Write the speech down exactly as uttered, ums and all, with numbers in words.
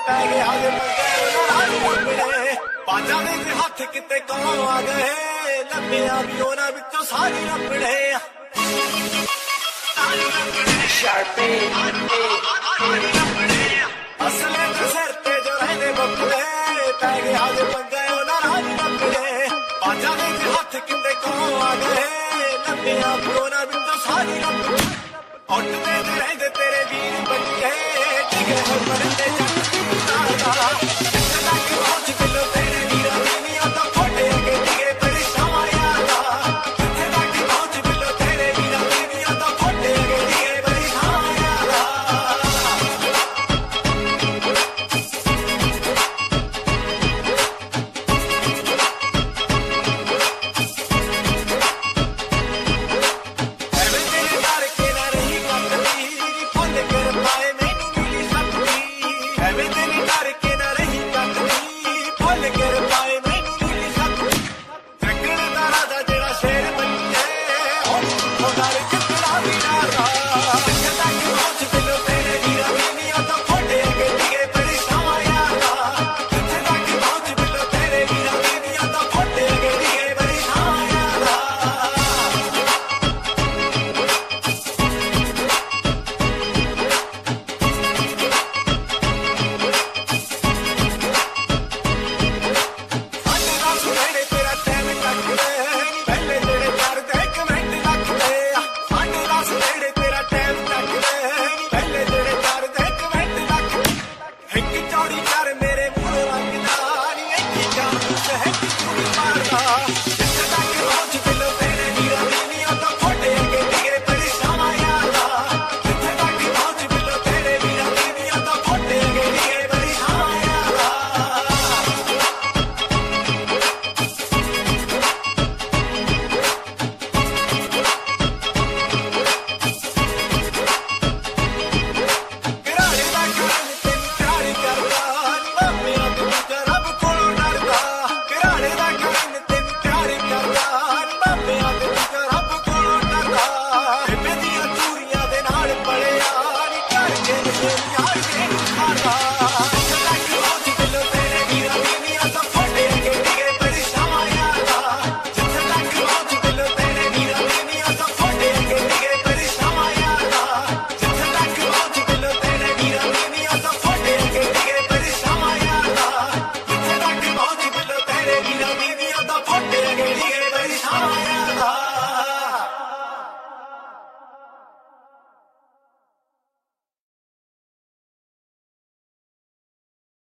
ਪੈ ਗਿਆ ਜੇ ਮੰਗੇ ਉਹਨਾਂ ਰਾਜ ਬਾਜਾਂ ਦੇ ਹੱਥ ਕਿਤੇ ਕੌਣ ਆ ਗਏ ਲੱਭਿਆ ਵੀ ਉਹਨਾਂ ਵਿੱਚੋਂ ਸਾਰੇ ਲੱਭੜੇ ਸ਼ਾਰਪੇ ਅਸਲੇ ਦੇ ਸਿਰ ਤੇ ਜੋ ਰਹਿੰਦੇ ਬੱਬਲੇ ਪੈ ਗਿਆ ਜੇ ਮੰਗੇ ਉਹਨਾਂ ਰਾਜ ਲੱਭੜੇ ਬਾਜਾਂ ਦੇ ਹੱਥ ਕਿਤੇ ਕੌਣ ਆ ਗਏ ਲੱਭਿਆ ਵੀ ਉਹਨਾਂ ਵਿੱਚੋਂ ਸਾਰੇ ਲੱਭੜੇ ਉੱਡਦੇ ਰਹਿੰਦੇ ਤੇਰੇ ਵੀਰ ਬੱਚੇ ਟਿਕੇ ਹੋਏ ਮਰਦੇ